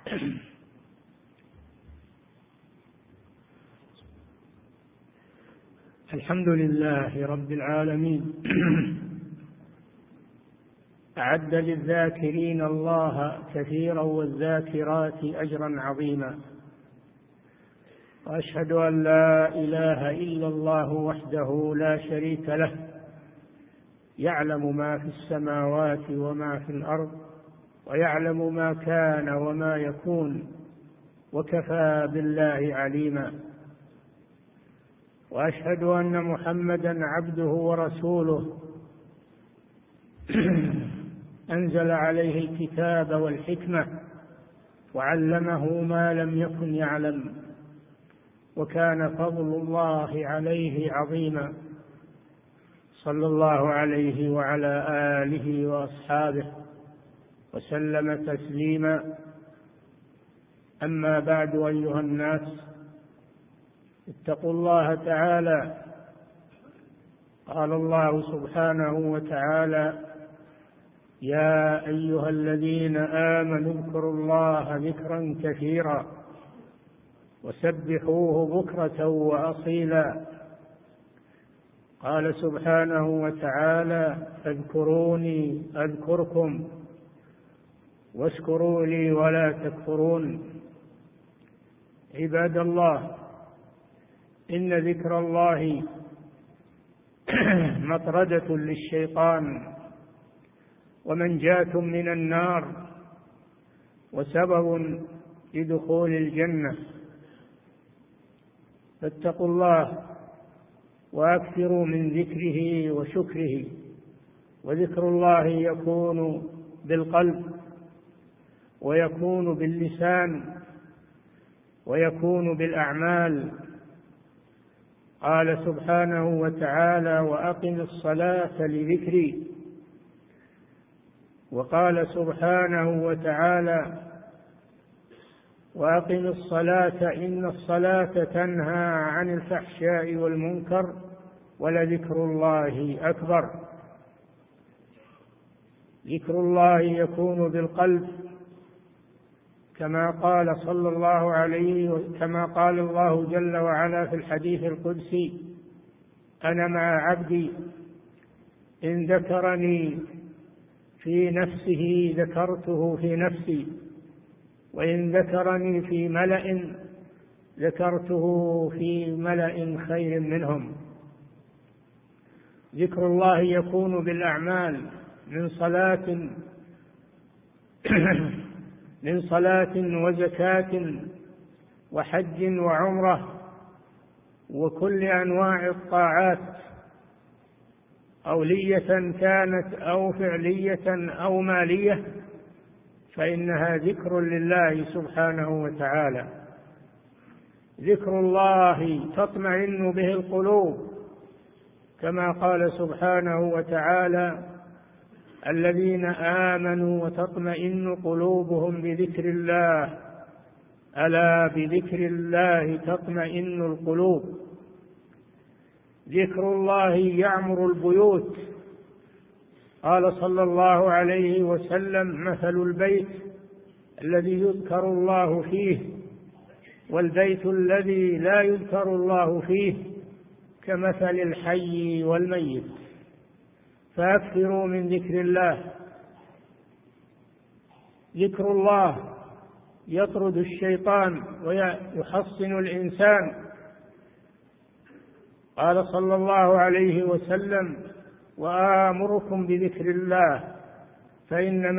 الحمد لله رب العالمين. أعد للذاكرين الله كثيرا والذاكرات أجرا عظيما، وأشهد أن لا إله إلا الله وحده لا شريك له، يعلم ما في السماوات وما في الأرض، ويعلم ما كان وما يكون، وكفى بالله عليما. وأشهد أن محمدا عبده ورسوله، أنزل عليه الكتاب والحكمة، وعلمه ما لم يكن يعلم، وكان فضل الله عليه عظيما، صلى الله عليه وعلى آله وأصحابه وسلم تسليما. أما بعد، أيها الناس، اتقوا الله تعالى. قال الله سبحانه وتعالى: يا أيها الذين آمنوا اذكروا الله ذكرا كثيرا وسبحوه بكرة وأصيلا. قال سبحانه وتعالى: فاذكروني أذكركم واشكروا لي ولا تكفرون. عباد الله، إن ذكر الله مطردة للشيطان ومنجاة من النار، وسبب لدخول الجنة. فاتقوا الله وأكثروا من ذكره وشكره. وذكر الله يكون بالقلب، ويكون باللسان، ويكون بالأعمال. قال سبحانه وتعالى: وأقم الصلاة لذكري. وقال سبحانه وتعالى: وأقم الصلاة إن الصلاة تنهى عن الفحشاء والمنكر ولذكر الله أكبر. ذكر الله يكون بالقلب، كما قال الله جل وعلا في الحديث القدسي: أنا مع عبدي إن ذكرني في نفسه ذكرته في نفسي، وإن ذكرني في ملأ ذكرته في ملأ خير منهم. ذكر الله يكون بالأعمال، من صلاة وزكاة وحج وعمرة وكل أنواع الطاعات، قولية كانت أو فعلية أو مالية، فإنها ذكر لله سبحانه وتعالى. ذكر الله تطمئن به القلوب، كما قال سبحانه وتعالى: الذين آمنوا وتطمئن قلوبهم بذكر الله، ألا بذكر الله تطمئن القلوب. ذكر الله يعمر البيوت. قال صلى الله عليه وسلم: مثل البيت الذي يذكر الله فيه والبيت الذي لا يذكر الله فيه كمثل الحي والميت. فأكثروا من ذكر الله. ذكر الله يطرد الشيطان ويحصن الإنسان. قال صلى الله عليه وسلم: وآمركم بذكر الله فإن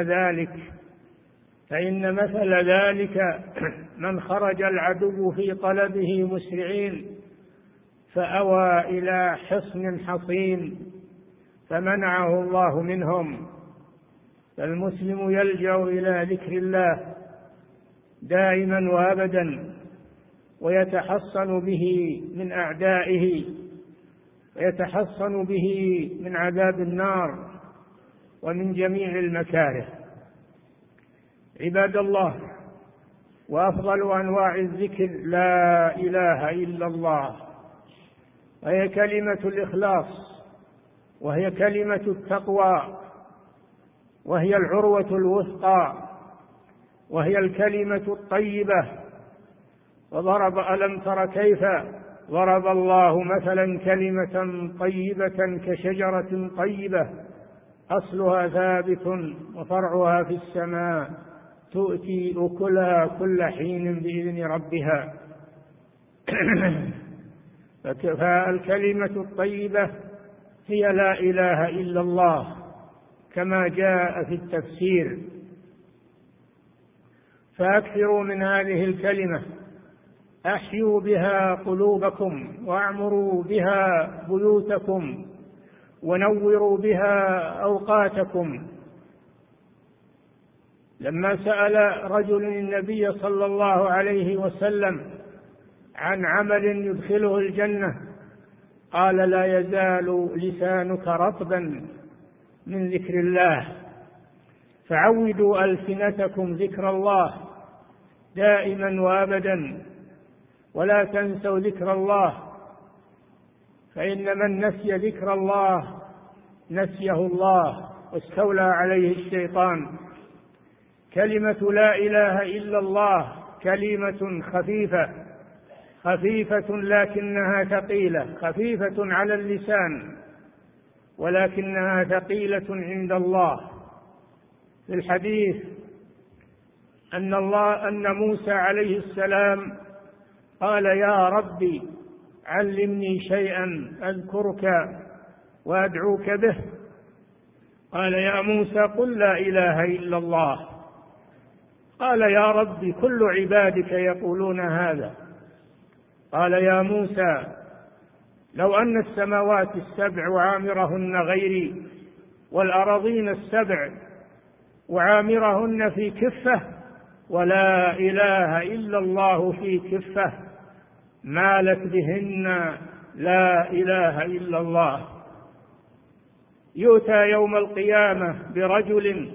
مثل ذلك من خرج العدو في طلبه مسرعين فأوى إلى حصن حصين فمنعه الله منهم. فالمسلم يلجأ إلى ذكر الله دائما وأبدا، ويتحصن به من أعدائه، ويتحصن به من عذاب النار ومن جميع المكاره. عباد الله، وأفضل أنواع الذكر لا إله إلا الله، وهي كلمة الإخلاص، وهي كلمة التقوى، وهي العروة الوثقى، وهي الكلمة الطيبة. وضرب ألم تر كيف ضرب الله مثلا كلمة طيبة كشجرة طيبة أصلها ثابت وفرعها في السماء تؤتي أكلها كل حين بإذن ربها. فالكلمة الطيبة هي لا إله إلا الله كما جاء في التفسير. فأكثروا من هذه الكلمة، أحيوا بها قلوبكم، وأعمروا بها بيوتكم، ونوروا بها أوقاتكم. لما سأل رجل النبي صلى الله عليه وسلم عن عمل يدخله الجنة قال: لا يزال لسانك رطبا من ذكر الله، فعودوا ألسنتكم ذكر الله دائما وأبدا، ولا تنسوا ذكر الله، فإن من نسي ذكر الله نسيه الله واستولى عليه الشيطان. كلمة لا إله إلا الله كلمة خفيفة لكنها ثقيلة، خفيفة على اللسان ولكنها ثقيلة عند الله. في الحديث أن موسى عليه السلام قال: يا ربي علمني شيئا أذكرك وأدعوك به. قال: يا موسى قل لا إله إلا الله. قال: يا ربي كل عبادك يقولون هذا. قال: يا موسى لو أن السماوات السبع وعامرهن غيري والأراضين السبع وعامرهن في كفة ولا إله إلا الله في كفة مالت بهن لا إله إلا الله. يؤتى يوم القيامة برجل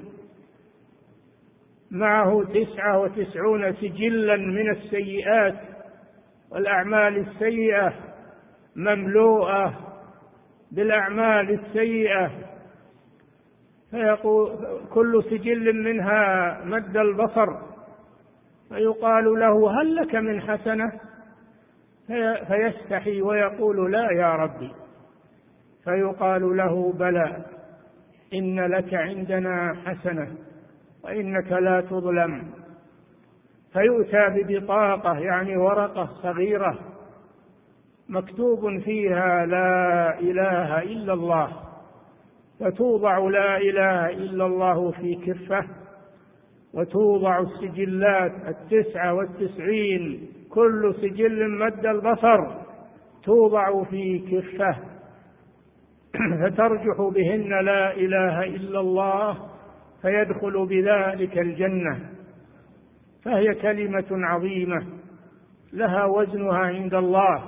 معه 99 سجلا من السيئات والأعمال السيئة، مملوءة بالأعمال السيئة، فيقول كل سجل منها مد البصر، فيقال له: هل لك من حسنة؟ فيستحي ويقول: لا يا ربي. فيقال له: بلى، إن لك عندنا حسنة وإنك لا تظلم. فيؤتى ببطاقة، يعني ورقة صغيرة مكتوب فيها لا إله إلا الله، فتوضع لا إله إلا الله في كفة، وتوضع السجلات 99 كل سجل مد البصر توضع في كفة، فترجح بهن لا إله إلا الله، فيدخل بذلك الجنة. فهي كلمة عظيمة لها وزنها عند الله،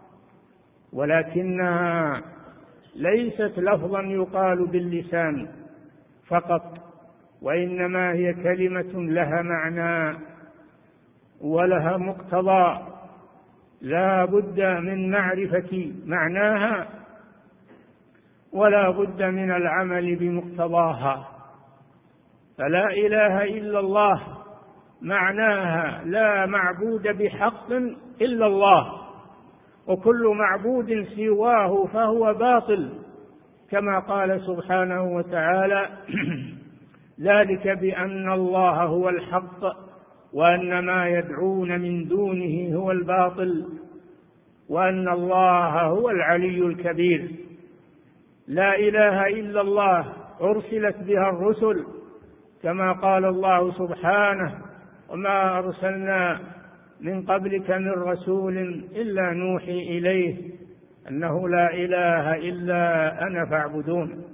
ولكنها ليست لفظا يقال باللسان فقط، وإنما هي كلمة لها معنى ولها مقتضى، لا بد من معرفة معناها ولا بد من العمل بمقتضاها. فلا إله إلا الله معناها لا معبود بحق إلا الله، وكل معبود سواه فهو باطل، كما قال سبحانه وتعالى: ذلك بأن الله هو الحق وأن ما يدعون من دونه هو الباطل وأن الله هو العلي الكبير. لا إله إلا الله أرسلت بها الرسل، كما قال الله سبحانه: وما أرسلنا من قبلك من رسول إلا نوحي إليه أنه لا إله إلا أنا فاعبدون.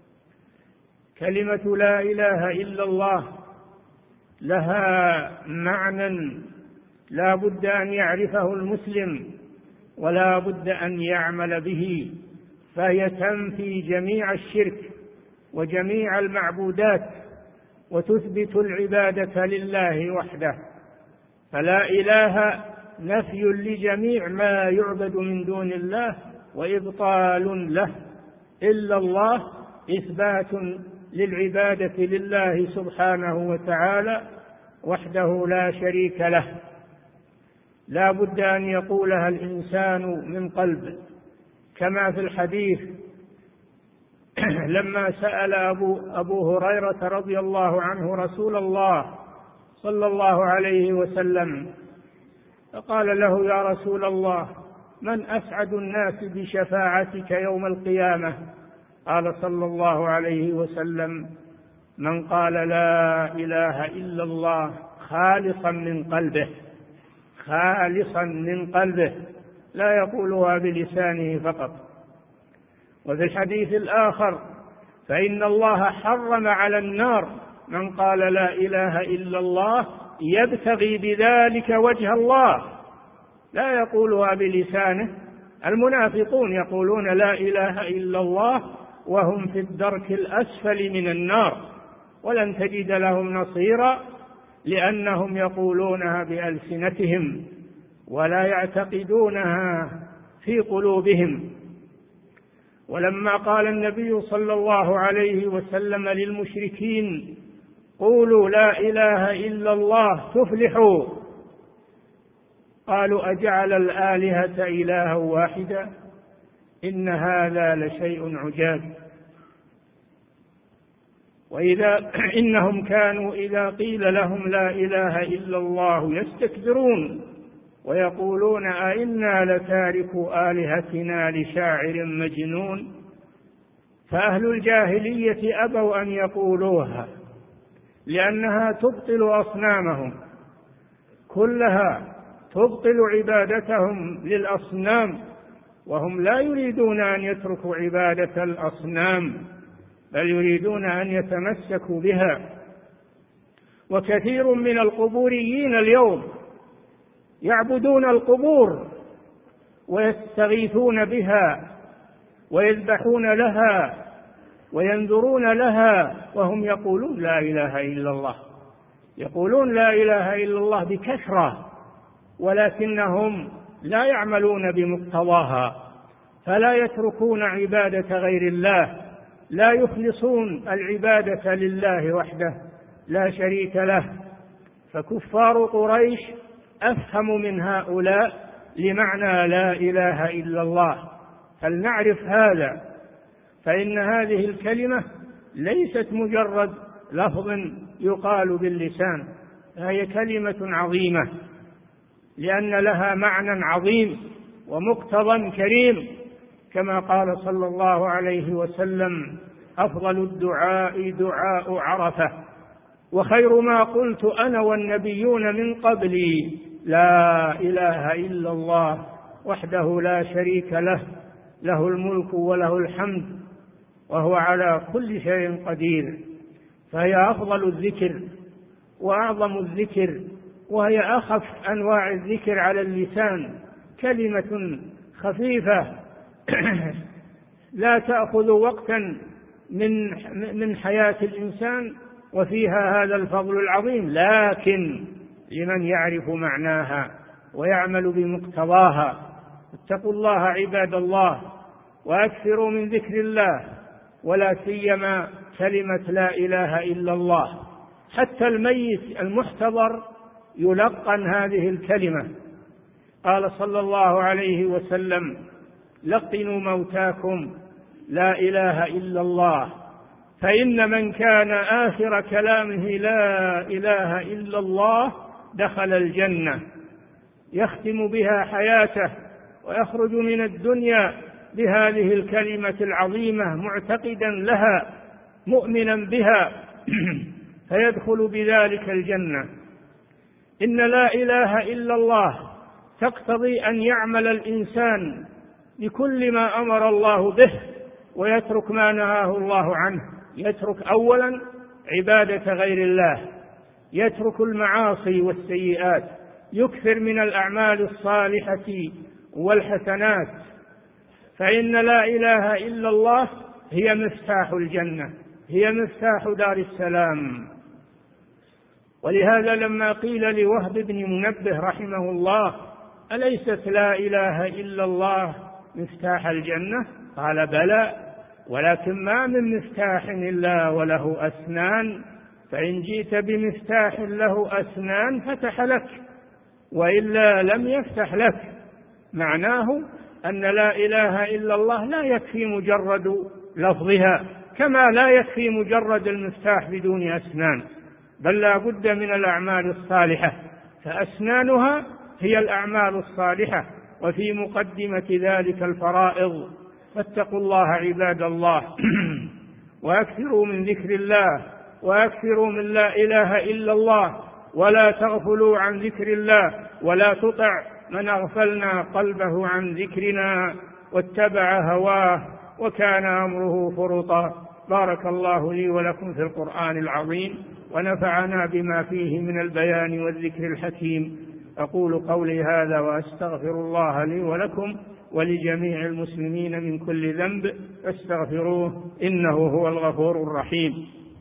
كلمة لا إله إلا الله لها معنى لا بد أن يعرفه المسلم ولا بد أن يعمل به، فهي تنفي جميع الشرك وجميع المعبودات وتثبت العبادة لله وحده. فلا إله نفي لجميع ما يعبد من دون الله وإبطال له، إلا الله إثبات للعبادة لله سبحانه وتعالى وحده لا شريك له، لا بد أن يقولها الإنسان من قلب، كما في الحديث لما سأل أبو هريرة رضي الله عنه رسول الله صلى الله عليه وسلم فقال له: يا رسول الله، من أسعد الناس بشفاعتك يوم القيامة؟ قال صلى الله عليه وسلم: من قال لا إله إلا الله خالصا من قلبه، خالصا من قلبه، لا يقولها بلسانه فقط. وفي الحديث الآخر: فإن الله حرم على النار من قال لا إله إلا الله يبتغي بذلك وجه الله، لا يقولها بلسانه. المنافقون يقولون لا إله إلا الله وهم في الدرك الأسفل من النار، ولن تجد لهم نصيرا، لأنهم يقولونها بألسنتهم ولا يعتقدونها في قلوبهم. ولما قال النبي صلى الله عليه وسلم للمشركين: قولوا لا إله إلا الله تفلحوا، قالوا: أجعل الآلهة إلها واحدا إن هذا لشيء عجاب. إنهم كانوا إذا قيل لهم لا إله إلا الله يستكبرون ويقولون: أئنا لتاركوا آلهتنا لشاعر مجنون. فأهل الجاهلية أبوا أن يقولوها، لأنها تبطل أصنامهم كلها، تبطل عبادتهم للأصنام، وهم لا يريدون أن يتركوا عبادة الأصنام، بل يريدون أن يتمسكوا بها. وكثير من القبوريين اليوم يعبدون القبور ويستغيثون بها ويذبحون لها وينذرون لها، وهم يقولون لا إله إلا الله، يقولون لا إله إلا الله بكثرة، ولكنهم لا يعملون بمقتضاها، فلا يتركون عبادة غير الله، لا يخلصون العبادة لله وحده لا شريك له. فكفار قريش أفهم من هؤلاء لمعنى لا إله إلا الله، فلنعرف هذا، فإن هذه الكلمة ليست مجرد لفظ يقال باللسان، هي كلمة عظيمة، لأن لها معنى عظيم ومقتضى كريم، كما قال صلى الله عليه وسلم: أفضل الدعاء دعاء عرفة، وخير ما قلت أنا والنبيون من قبلي لا إله إلا الله وحده لا شريك له، له الملك وله الحمد وهو على كل شيء قدير. فهي أفضل الذكر وأعظم الذكر، وهي أخف أنواع الذكر على اللسان، كلمة خفيفة لا تأخذ وقتا من حياة الإنسان، وفيها هذا الفضل العظيم، لكن لمن يعرف معناها ويعمل بمقتضاها. اتقوا الله عباد الله، وأكثروا من ذكر الله، ولا سيما كلمة لا إله إلا الله. حتى الميت المحتضر يلقن هذه الكلمة. قال صلى الله عليه وسلم: لقنوا موتاكم لا إله إلا الله، فإن من كان آخر كلامه لا إله إلا الله دخل الجنة، يختم بها حياته ويخرج من الدنيا بهذه الكلمة العظيمة معتقدا لها مؤمنا بها فيدخل بذلك الجنة. إن لا إله إلا الله تقتضي أن يعمل الإنسان بكل ما أمر الله به ويترك ما نهاه الله عنه. يترك أولا عبادة غير الله، يترك المعاصي والسيئات، يكثر من الأعمال الصالحة والحسنات، فإن لا إله إلا الله هي مفتاح الجنة، هي مفتاح دار السلام. ولهذا لما قيل لوهب بن منبه رحمه الله: أليست لا إله إلا الله مفتاح الجنة؟ قال: بلى، ولكن ما من مفتاح إلا وله أسنان فإن جئت بمفتاح له أسنان فتح لك، وإلا لم يفتح لك. معناه أن لا إله إلا الله لا يكفي مجرد لفظها، كما لا يكفي مجرد المفتاح بدون أسنان، بل لا بد من الأعمال الصالحة، فأسنانها هي الأعمال الصالحة، وفي مقدمة ذلك الفرائض. فاتقوا الله عباد الله وأكثروا من ذكر الله، وأكثروا من لا إله إلا الله، ولا تغفلوا عن ذكر الله، ولا تطع من أغفلنا قلبه عن ذكرنا واتبع هواه وكان أمره فرطا. بارك الله لي ولكم في القرآن العظيم، ونفعنا بما فيه من البيان والذكر الحكيم. أقول قولي هذا وأستغفر الله لي ولكم ولجميع المسلمين من كل ذنب، فاستغفروه إنه هو الغفور الرحيم.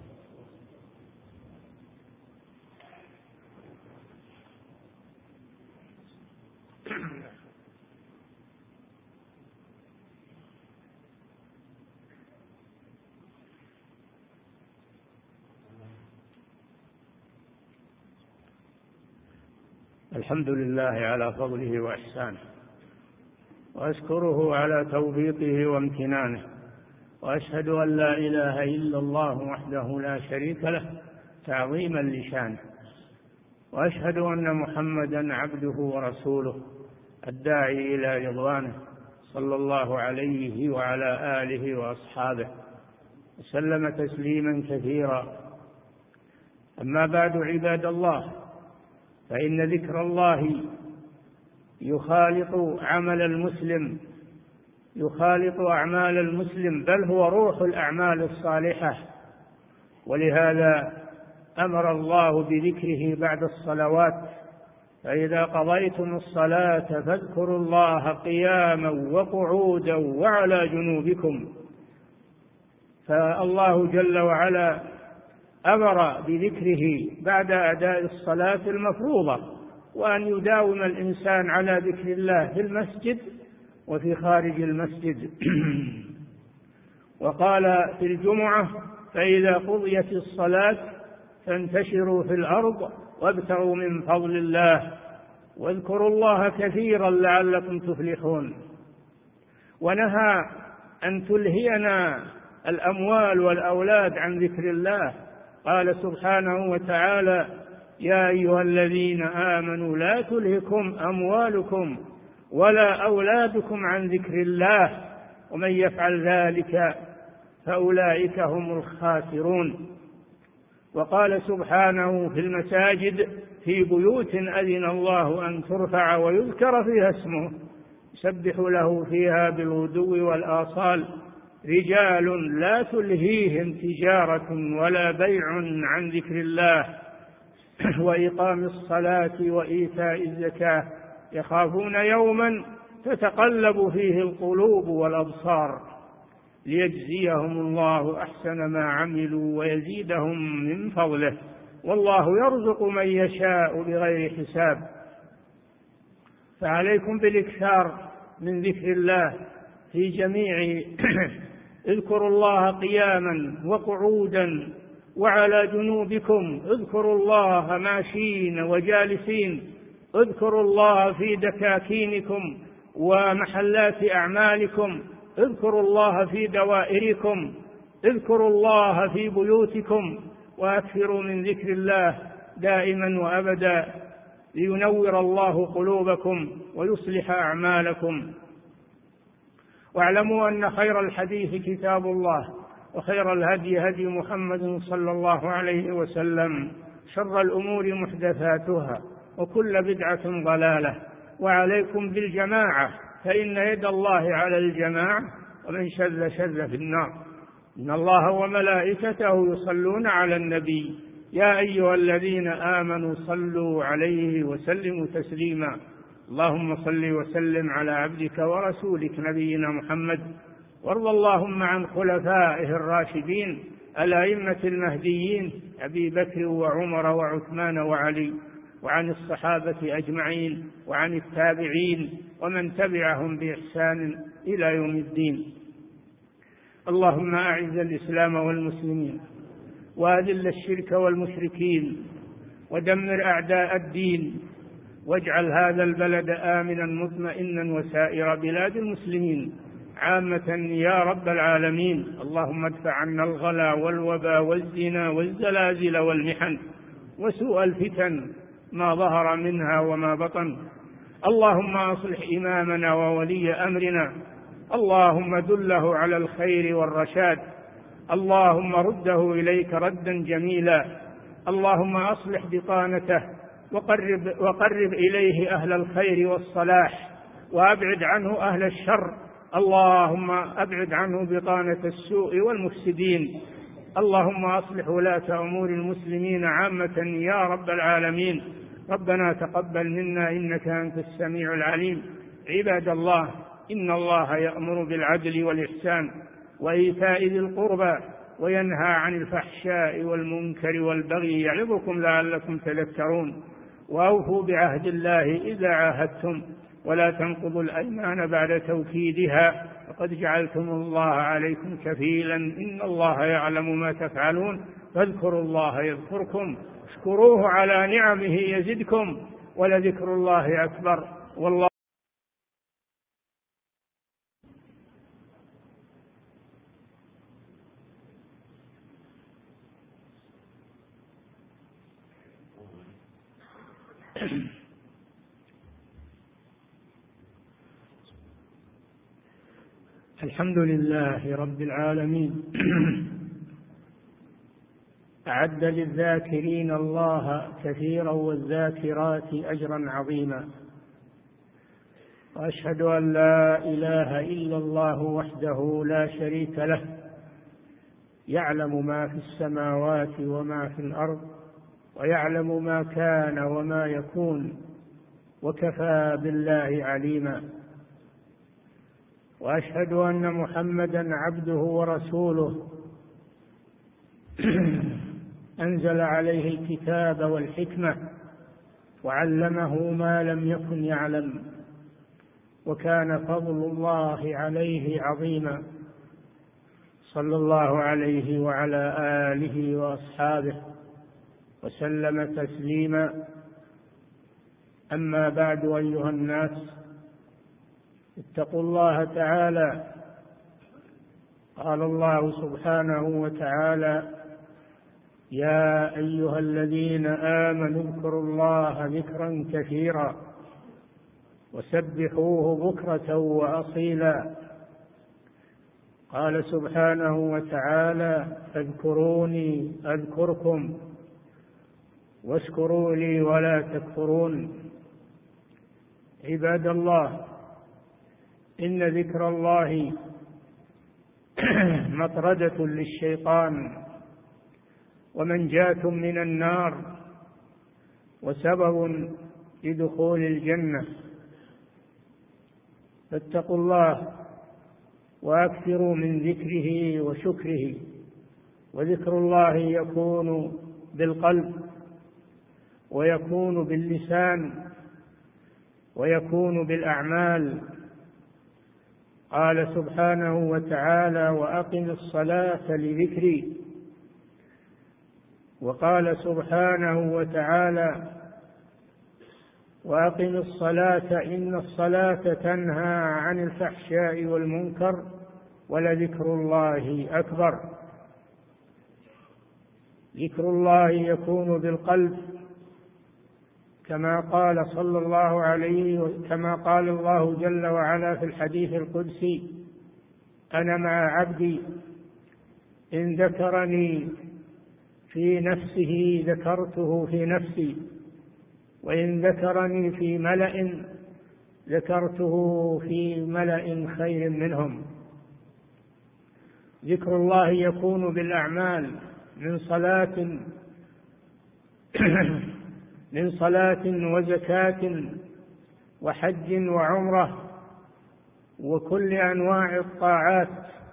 الحمد لله على فضله وإحسانه، وأشكره على توفيقه وامتنانه، وأشهد أن لا إله إلا الله وحده لا شريك له تعظيما لشانه، وأشهد أن محمدا عبده ورسوله الداعي إلى رضوانه، صلى الله عليه وعلى آله وأصحابه وسلم تسليما كثيرا. أما بعد عباد الله، فإن ذكر الله يخالط عمل المسلم، يخالط أعمال المسلم، بل هو روح الأعمال الصالحة. ولهذا أمر الله بذكره بعد الصلوات: فإذا قضيتم الصلاة فاذكروا الله قياما وقعودا وعلى جنوبكم. فالله جل وعلا أمر بذكره بعد أداء الصلاة المفروضة، وأن يداوم الإنسان على ذكر الله في المسجد وفي خارج المسجد. وقال في الجمعة: فإذا قضيت الصلاة فانتشروا في الأرض وابتغوا من فضل الله واذكروا الله كثيرا لعلكم تفلحون. ونهى أن تلهينا الأموال والأولاد عن ذكر الله. قال سبحانه وتعالى: يا أيها الذين آمنوا لا تلهكم أموالكم ولا أولادكم عن ذكر الله ومن يفعل ذلك فأولئك هم الخاسرون. وقال سبحانه في المساجد: في بيوت أذن الله أن ترفع ويذكر فيها اسمه يسبح له فيها بالغدو والآصال رجال لا تلهيهم تجارة ولا بيع عن ذكر الله وإقام الصلاة وإيتاء الزكاة يخافون يوما تتقلب فيه القلوب والأبصار ليجزيهم الله أحسن ما عملوا ويزيدهم من فضله والله يرزق من يشاء بغير حساب. فعليكم بالإكثار من ذكر الله في جميع اذكروا الله قياما وقعودا وعلى جنوبكم، اذكروا الله ماشين وجالسين، اذكروا الله في دكاكينكم ومحلات أعمالكم، اذكروا الله في دوائركم، اذكروا الله في بيوتكم، وأكثروا من ذكر الله دائما وأبدا لينور الله قلوبكم ويصلح أعمالكم. واعلموا أن خير الحديث كتاب الله، وخير الهدي هدي محمد صلى الله عليه وسلم، شر الأمور محدثاتها، وكل بدعة ضلالة. وعليكم بالجماعة، فإن يد الله على الجماعة، ومن شذ شذ في النار. إن الله وملائكته يصلون على النبي يا أيها الذين آمنوا صلوا عليه وسلموا تسليما. اللهم صل وسلم على عبدك ورسولك نبينا محمد، وارض اللهم عن خلفائه الراشدين الأئمة المهديين أبي بكر وعمر وعثمان وعلي، وعن الصحابة أجمعين، وعن التابعين ومن تبعهم بإحسان إلى يوم الدين. اللهم أعز الإسلام والمسلمين، وأذل الشرك والمشركين، ودمر أعداء الدين، واجعل هذا البلد آمنا مطمئنا وسائر بلاد المسلمين عامة يا رب العالمين. اللهم ادفع عنا الغلا والوبا والزنا والزلازل والمحن وسوء الفتن ما ظهر منها وما بطن. اللهم أصلح إمامنا وولي أمرنا، اللهم دله على الخير والرشاد، اللهم رده إليك ردا جميلا. اللهم أصلح بطانته وقرب إليه أهل الخير والصلاح، وأبعد عنه أهل الشر. اللهم أبعد عنه بطانة السوء والمفسدين. اللهم أصلح ولاة أمور المسلمين عامة يا رب العالمين. ربنا تقبل منا إنك أنت السميع العليم. عباد الله، إن الله يأمر بالعدل والإحسان وإيتاء ذي القربى وينهى عن الفحشاء والمنكر والبغي يعظكم لعلكم تذكرون. وأوفوا بعهد الله إذا عاهدتم، ولا تنقضوا الأيمان بعد توكيدها، وقد جعلتم الله عليكم كفيلا، إن الله يعلم ما تفعلون. فاذكروا الله يذكركم، اشكروه على نعمه يزدكم، ولذكر الله أكبر. والله الحمد لله رب العالمين. أعد للذاكرين الله كثيرا والذاكرات أجرا عظيما، وأشهد أن لا إله إلا الله وحده لا شريك له، يعلم ما في السماوات وما في الأرض، ويعلم ما كان وما يكون، وكفى بالله عليما. وأشهد أن محمدا عبده ورسوله، أنزل عليه الكتاب والحكمة، وعلمه ما لم يكن يعلم، وكان فضل الله عليه عظيما، صلى الله عليه وعلى آله وأصحابه وسلم تسليما. أما بعد، أيها الناس، اتقوا الله تعالى. قال الله سبحانه وتعالى: يا أيها الذين آمنوا اذكروا الله ذكرا كثيرا وسبحوه بكرة وأصيلا. قال سبحانه وتعالى: فاذكروني أذكركم واشكروا لي ولا تكفرون. عباد الله، إن ذكر الله مطردة للشيطان ومنجاة من النار وسبب لدخول الجنة. فاتقوا الله وأكثروا من ذكره وشكره. وذكر الله يكون بالقلب، ويكون باللسان، ويكون بالأعمال. قال سبحانه وتعالى: وأقم الصلاة لذكري. وقال سبحانه وتعالى: وأقم الصلاة إن الصلاة تنهى عن الفحشاء والمنكر ولذكر الله أكبر. ذكر الله يكون بالقلب، كما قال صلى الله عليه كما قال الله جل وعلا في الحديث القدسي: أنا مع عبدي إن ذكرني في نفسه ذكرته في نفسي، وإن ذكرني في ملأ ذكرته في ملأ خير منهم. ذكر الله يكون بالأعمال، من صلاة وزكاة وحج وعمرة وكل أنواع الطاعات،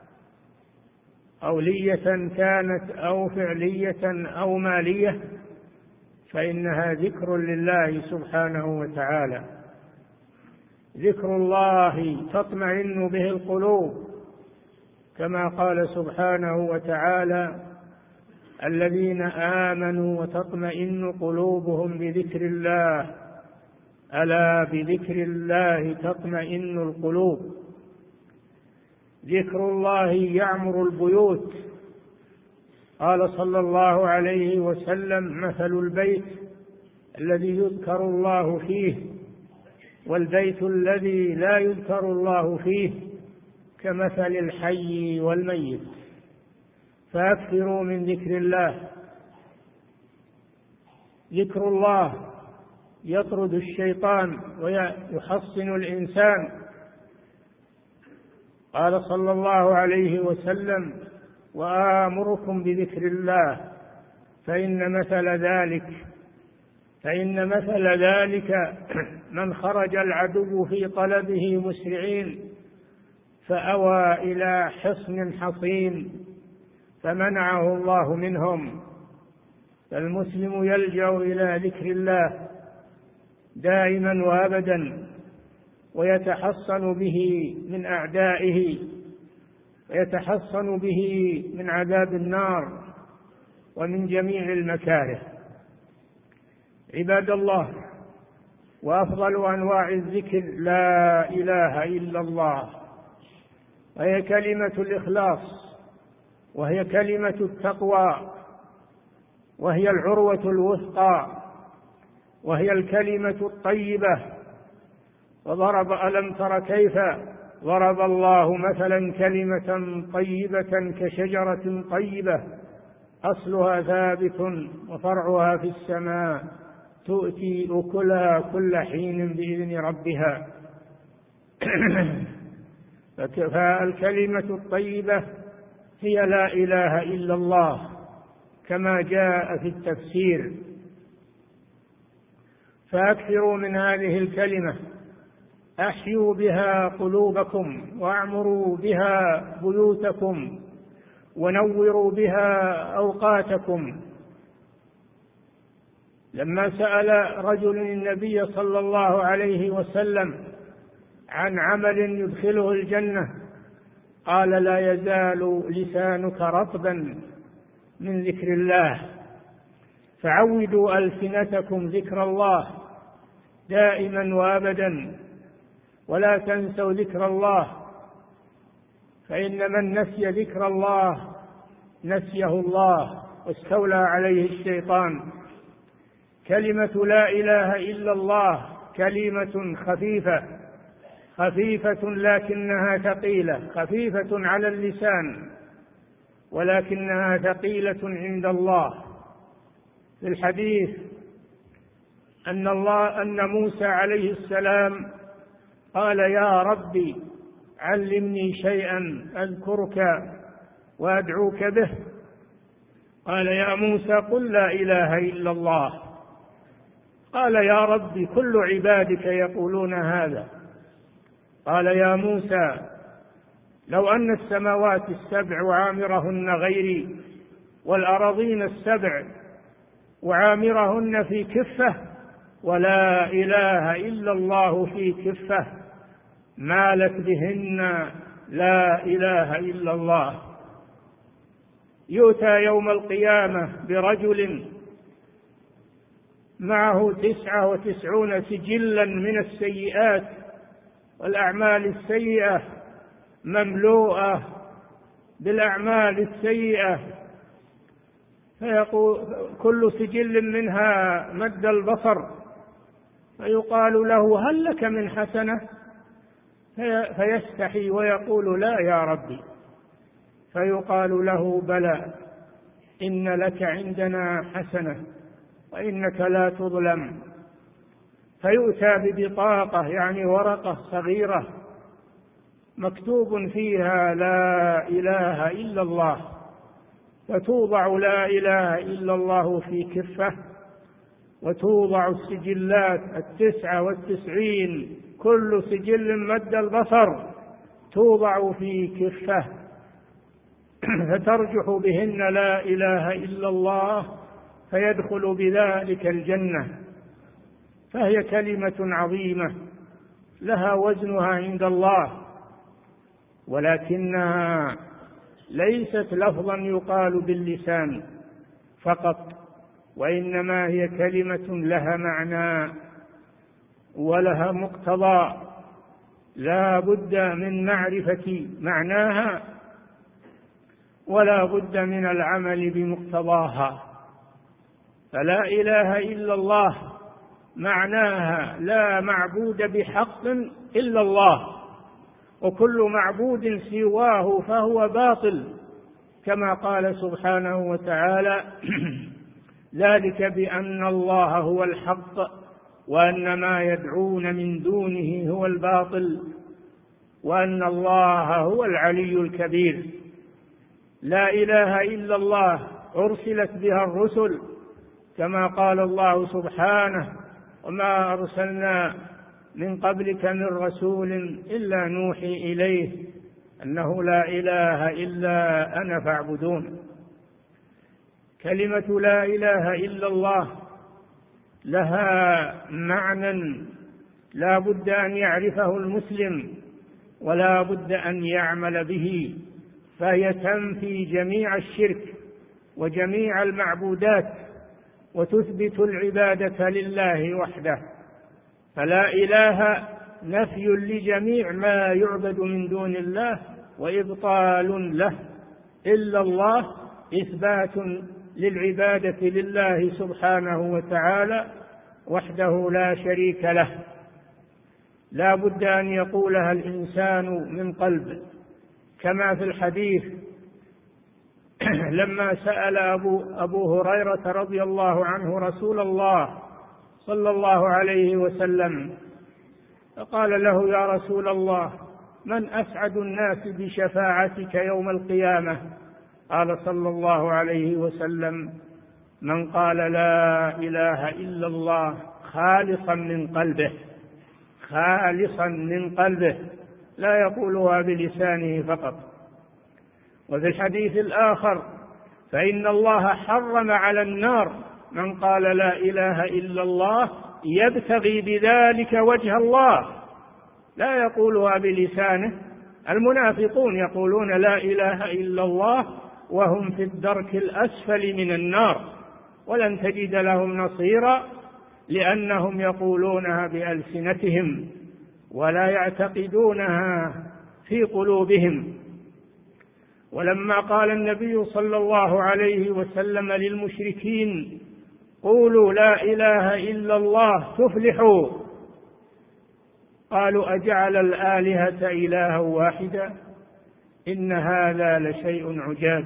قولية كانت أو فعلية أو مالية، فإنها ذكر لله سبحانه وتعالى. ذكر الله تطمئن به القلوب، كما قال سبحانه وتعالى: الذين آمنوا وتطمئن قلوبهم بذكر الله، ألا بذكر الله تطمئن القلوب. ذكر الله يعمر البيوت. قال صلى الله عليه وسلم: مثل البيت الذي يذكر الله فيه والبيت الذي لا يذكر الله فيه كمثل الحي والميت. فأكثروا من ذكر الله. ذكر الله يطرد الشيطان ويحصن الإنسان. قال صلى الله عليه وسلم: وآمركم بذكر الله فإن مثل ذلك من خرج العدو في طلبه مسرعين فأوى إلى حصن حصين فمنعه الله منهم. فالمسلم يلجأ إلى ذكر الله دائما وأبدا، ويتحصن به من أعدائه، ويتحصن به من عذاب النار ومن جميع المكاره. عباد الله، وأفضل أنواع الذكر لا إله إلا الله، وهي كلمة الإخلاص، وهي كلمة التقوى، وهي العروة الوثقى، وهي الكلمة الطيبة. وضرب ألم تر كيف ضرب الله مثلا كلمة طيبة كشجرة طيبة أصلها ثابت وفرعها في السماء تؤتي أكلها كل حين بإذن ربها. فالكلمة الطيبة هي لا إله إلا الله كما جاء في التفسير. فأكثروا من هذه الكلمة، أحيوا بها قلوبكم، واعمروا بها بيوتكم، ونوروا بها أوقاتكم. لما سأل رجل النبي صلى الله عليه وسلم عن عمل يدخله الجنة قال: لا يزال لسانك رطبا من ذكر الله. فعودوا ألسنتكم ذكر الله دائما وأبدا، ولا تنسوا ذكر الله، فإن من نسي ذكر الله نسيه الله واستولى عليه الشيطان. كلمة لا إله إلا الله كلمة خفيفة لكنها ثقيلة، خفيفة على اللسان ولكنها ثقيلة عند الله. في الحديث أن موسى عليه السلام قال: يا ربي علمني شيئا أذكرك وأدعوك به. قال: يا موسى قل لا إله إلا الله. قال: يا ربي كل عبادك يقولون هذا. قال: يا موسى لو أن السماوات السبع وعامرهن غيري والأراضين السبع وعامرهن في كفة ولا إله إلا الله في كفة مالت بهن لا إله إلا الله. يؤتى يوم القيامة برجل معه 99 سجلا من السيئات والأعمال السيئة، مملوءة بالأعمال السيئة، فيقول كل سجل منها مد البصر، فيقال له: هل لك من حسنة؟ فيستحي ويقول: لا يا ربي. فيقال له: بلى، إن لك عندنا حسنة وإنك لا تظلم. فيؤتى ببطاقة، يعني ورقة صغيرة مكتوب فيها لا إله إلا الله، فتوضع لا إله إلا الله في كفة، وتوضع السجلات 99 كل سجل مد البصر توضع في كفة، فترجح بهن لا إله إلا الله، فيدخل بذلك الجنة. فهي كلمة عظيمة لها وزنها عند الله، ولكنها ليست لفظا يقال باللسان، فقط، وإنما هي كلمة لها معنى ولها مقتضى، لا بد من معرفة معناها ولا بد من العمل بمقتضاها. فلا إله إلا الله معناها لا معبود بحق إلا الله، وكل معبود سواه فهو باطل، كما قال سبحانه وتعالى: ذلك بأن الله هو الحق وأن ما يدعون من دونه هو الباطل وأن الله هو العلي الكبير. لا إله إلا الله أرسلت بها الرسل، كما قال الله سبحانه: وما أرسلنا من قبلك من رسول إلا نوحي إليه أنه لا إله إلا أنا فاعبدون. كلمة لا إله إلا الله لها معنى لا بد أن يعرفه المسلم ولا بد أن يعمل به، فهي تنفي جميع الشرك وجميع المعبودات وتثبت العبادة لله وحده. فلا إله نفي لجميع ما يعبد من دون الله وإبطال له، إلا الله إثبات للعبادة لله سبحانه وتعالى وحده لا شريك له. لا بد أن يقولها الإنسان من قلب، كما في الحديث لما سأل أبو هريرة رضي الله عنه رسول الله صلى الله عليه وسلم، فقال له: يا رسول الله، من أسعد الناس بشفاعتك يوم القيامة؟ قال صلى الله عليه وسلم: من قال لا إله إلا الله خالصا من قلبه، خالصا من قلبه، لا يقولها بلسانه فقط. وفي الحديث الآخر: فإن الله حرم على النار من قال لا إله إلا الله يبتغي بذلك وجه الله، لا يقولها بلسانه. المنافقون يقولون لا إله إلا الله وهم في الدرك الأسفل من النار، ولن تجد لهم نصيرا، لأنهم يقولونها بألسنتهم ولا يعتقدونها في قلوبهم. ولما قال النبي صلى الله عليه وسلم للمشركين: قولوا لا إله إلا الله تفلحوا، قالوا: أجعل الآلهة إلها واحدا إن هذا لشيء عجاب.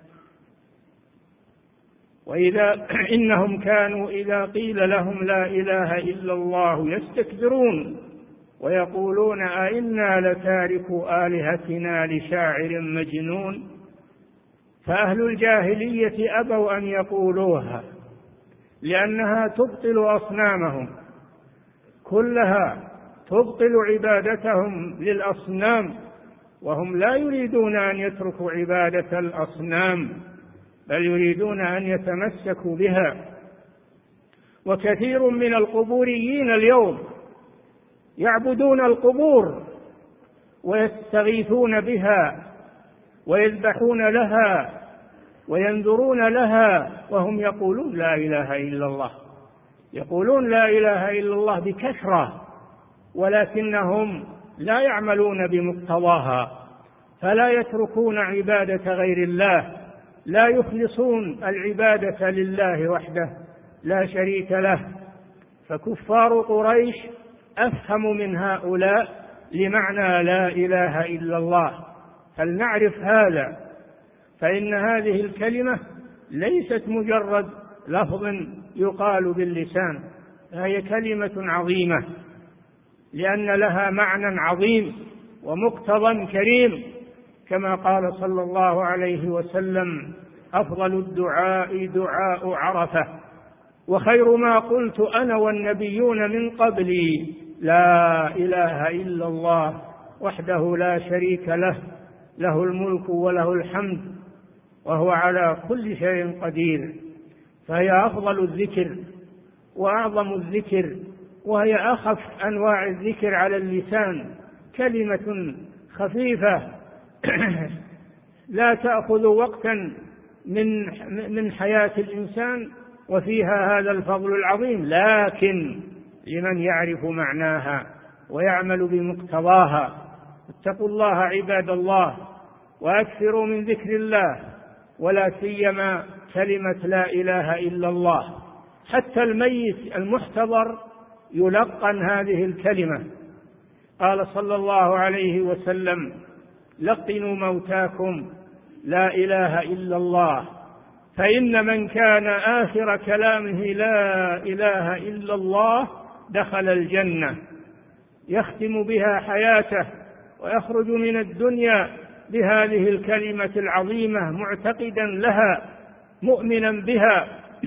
إنهم كانوا إذا قيل لهم لا إله إلا الله يستكبرون ويقولون: أئنا لتاركوا آلهتنا لشاعر مجنون. فأهل الجاهلية أبوا أن يقولوها، لأنها تبطل أصنامهم كلها، تبطل عبادتهم للأصنام، وهم لا يريدون أن يتركوا عبادة الأصنام، بل يريدون أن يتمسكوا بها. وكثير من القبوريين اليوم يعبدون القبور ويستغيثون بها ويذبحون لها وينذرون لها، وهم يقولون لا إله إلا الله، يقولون لا إله إلا الله بكثرة، ولكنهم لا يعملون بمقتضاها، فلا يتركون عبادة غير الله، لا يخلصون العبادة لله وحده لا شريك له. فكفار قريش أفهم من هؤلاء لمعنى لا إله إلا الله، فلنعرف هذا، فإن هذه الكلمة ليست مجرد لفظ يقال باللسان، هي كلمة عظيمة، لأن لها معنى عظيم ومقتضى كريم، كما قال صلى الله عليه وسلم: أفضل الدعاء دعاء عرفة، وخير ما قلت أنا والنبيون من قبلي لا إله إلا الله وحده لا شريك له، له الملك وله الحمد وهو على كل شيء قدير. فهي أفضل الذكر وأعظم الذكر، وهي أخف أنواع الذكر على اللسان، كلمة خفيفة لا تأخذ وقتا من حياة الإنسان وفيها هذا الفضل العظيم، لكن لمن يعرف معناها ويعمل بمقتضاها. اتقوا الله عباد الله وأكثروا من ذكر الله، ولا سيما كلمة لا إله إلا الله. حتى الميت المحتضر يلقن هذه الكلمة. قال صلى الله عليه وسلم: لقنوا موتاكم لا إله إلا الله، فإن من كان آخر كلامه لا إله إلا الله دخل الجنة. يختم بها حياته ويخرج من الدنيا بهذه الكلمة العظيمة معتقدا لها مؤمنا بها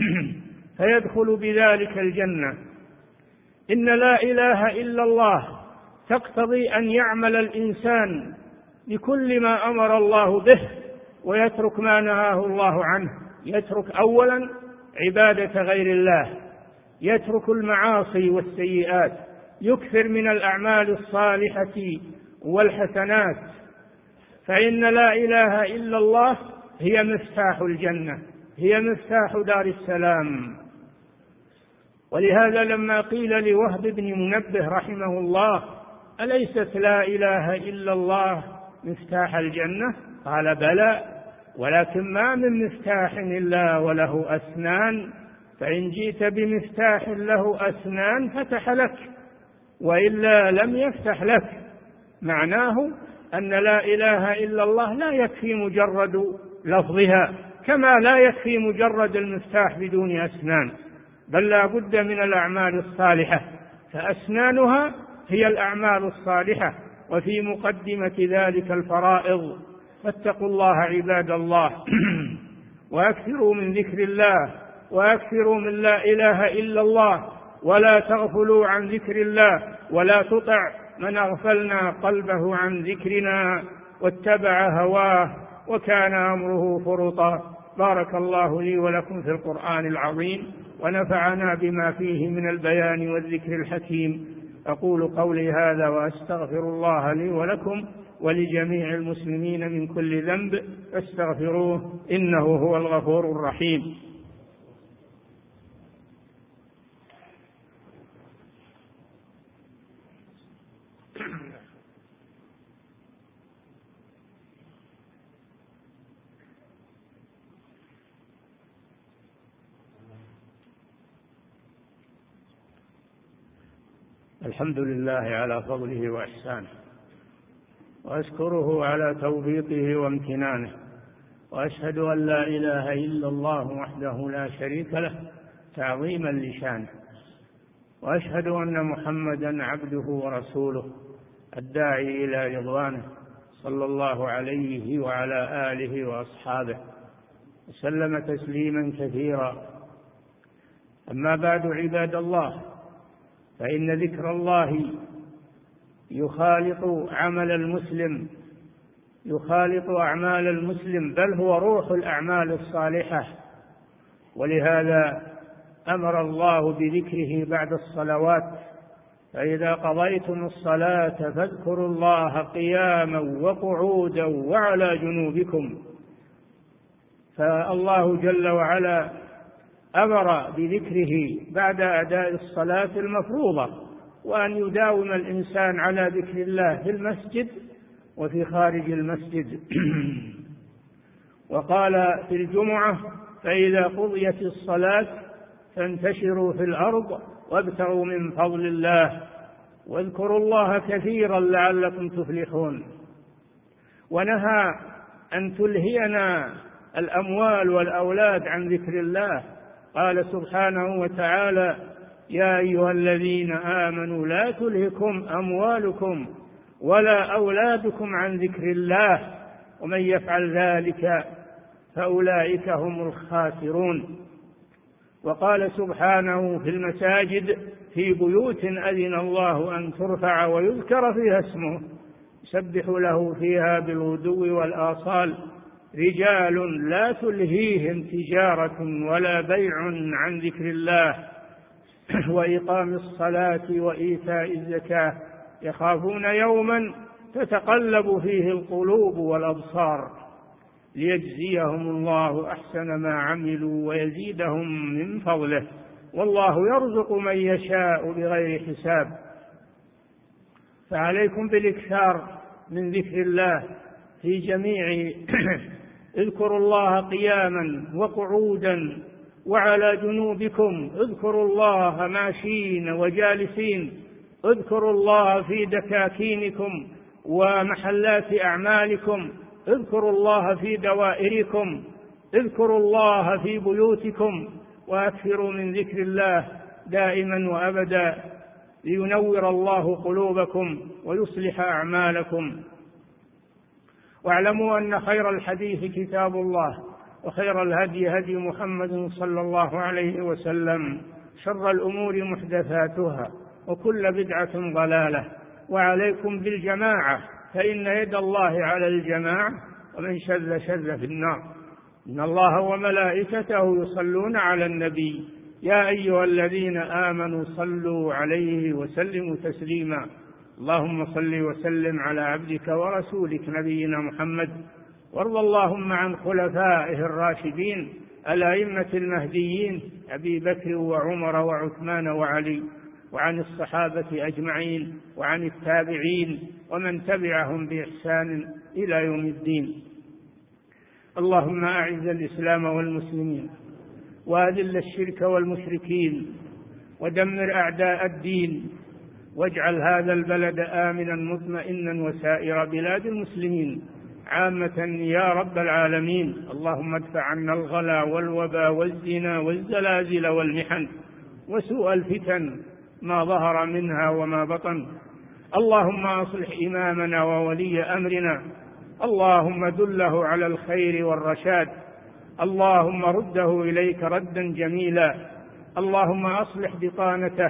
فيدخل بذلك الجنة. إن لا إله إلا الله تقتضي أن يعمل الإنسان بكل ما أمر الله به ويترك ما نهاه الله عنه. يترك أولا عبادة غير الله، يترك المعاصي والسيئات، يكثر من الأعمال الصالحة والحسنات، فإن لا إله إلا الله هي مفتاح الجنة، هي مفتاح دار السلام. ولهذا لما قيل لوهب بن منبه رحمه الله: أليست لا إله إلا الله مفتاح الجنة؟ قال: بلى، ولكن ما من مفتاح إلا وله أسنان، فإن جئت بمفتاح له أسنان فتح لك، وإلا لم يفتح لك. معناه أن لا إله إلا الله لا يكفي مجرد لفظها، كما لا يكفي مجرد المفتاح بدون أسنان، بل لا بد من الأعمال الصالحة، فأسنانها هي الأعمال الصالحة، وفي مقدمة ذلك الفرائض. فاتقوا الله عباد الله وأكثروا من ذكر الله، وأكثروا من لا إله إلا الله، ولا تغفلوا عن ذكر الله، ولا تطع من أغفلنا قلبه عن ذكرنا واتبع هواه وكان أمره فرطا. بارك الله لي ولكم في القرآن العظيم، ونفعنا بما فيه من البيان والذكر الحكيم. أقول قولي هذا وأستغفر الله لي ولكم ولجميع المسلمين من كل ذنب، فاستغفروه إنه هو الغفور الرحيم. الحمد لله على فضله وإحسانه، وأشكره على توفيقه وامتنانه، وأشهد أن لا إله إلا الله وحده لا شريك له تعظيما لشانه، وأشهد أن محمدا عبده ورسوله الداعي إلى رضوانه، صلى الله عليه وعلى آله وأصحابه وسلم تسليما كثيرا. أما بعد عباد الله، فإن ذكر الله يخالط عمل المسلم، يخالط أعمال المسلم، بل هو روح الأعمال الصالحة. ولهذا أمر الله بذكره بعد الصلوات: فإذا قضيتم الصلاة فاذكروا الله قياما وقعودا وعلى جنوبكم. فالله جل وعلا أمر بذكره بعد أداء الصلاة المفروضة، وأن يداوم الإنسان على ذكر الله في المسجد وفي خارج المسجد. وقال في الجمعة: فإذا قضيت الصلاة فانتشروا في الأرض وابتغوا من فضل الله واذكروا الله كثيرا لعلكم تفلحون. ونهى أن تلهينا الأموال والأولاد عن ذكر الله. قال سبحانه وتعالى: يا أيها الذين آمنوا لا تلهكم أموالكم ولا أولادكم عن ذكر الله ومن يفعل ذلك فأولئك هم الخاسرون. وقال سبحانه في المساجد: في بيوت أذن الله أن ترفع ويذكر فيها اسمه يسبح له فيها بالغدو والآصال رجال لا تلهيهم تجارة ولا بيع عن ذكر الله وإقام الصلاة وإيتاء الزكاة يخافون يوما تتقلب فيه القلوب والأبصار. ليجزيهم الله أحسن ما عملوا ويزيدهم من فضله، والله يرزق من يشاء بغير حساب. فعليكم بالإكثار من ذكر الله في جميع اذكروا الله قياما وقعودا وعلى جنوبكم، اذكروا الله ماشين وجالسين، اذكروا الله في دكاكينكم ومحلات أعمالكم، اذكروا الله في دوائركم، اذكروا الله في بيوتكم، وأكثروا من ذكر الله دائما وأبدا لينور الله قلوبكم ويصلح أعمالكم. واعلموا أن خير الحديث كتاب الله، وخير الهدي هدي محمد صلى الله عليه وسلم، شر الأمور محدثاتها، وكل بدعة ضلالة. وعليكم بالجماعة، فإن يد الله على الجماعة، ومن شذ شذ في النار. إن الله وملائكته يصلون على النبي، يا أيها الذين آمنوا صلوا عليه وسلموا تسليما. اللهم صل وسلم على عبدك ورسولك نبينا محمد، وارض اللهم عن خلفائه الراشدين الأئمة المهديين أبي بكر وعمر وعثمان وعلي، وعن الصحابة أجمعين، وعن التابعين ومن تبعهم بإحسان إلى يوم الدين. اللهم أعز الإسلام والمسلمين، وأذل الشرك والمشركين، ودمر أعداء الدين، واجعل هذا البلد آمنا مطمئنا وسائر بلاد المسلمين عامة يا رب العالمين. اللهم ادفع عنا الغلا والوبا والزنا والزلازل والمحن وسوء الفتن ما ظهر منها وما بطن. اللهم أصلح إمامنا وولي أمرنا، اللهم دله على الخير والرشاد، اللهم رده إليك ردا جميلا. اللهم أصلح بطانته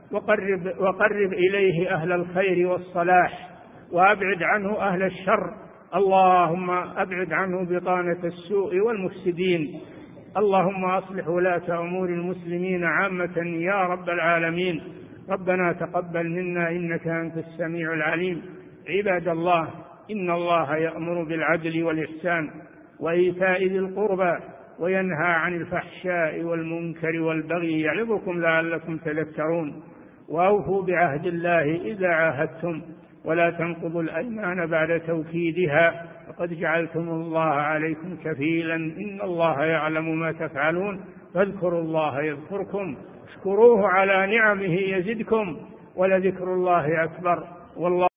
وقرب إليه أهل الخير والصلاح، وأبعد عنه أهل الشر. اللهم أبعد عنه بطانة السوء والمفسدين. اللهم أصلح ولاة أمور المسلمين عامة يا رب العالمين. ربنا تقبل منا إنك أنت السميع العليم. عباد الله، إن الله يأمر بالعدل والإحسان وإيتاء ذي القربى وينهى عن الفحشاء والمنكر والبغي يعظكم لعلكم تذكرون. وأوفوا بعهد الله إذا عاهدتم، ولا تنقضوا الأيمان بعد توكيدها، وقد جعلتم الله عليكم كفيلا، إن الله يعلم ما تفعلون. فاذكروا الله يذكركم، اشكروه على نعمه يزدكم، ولذكر الله أكبر، والله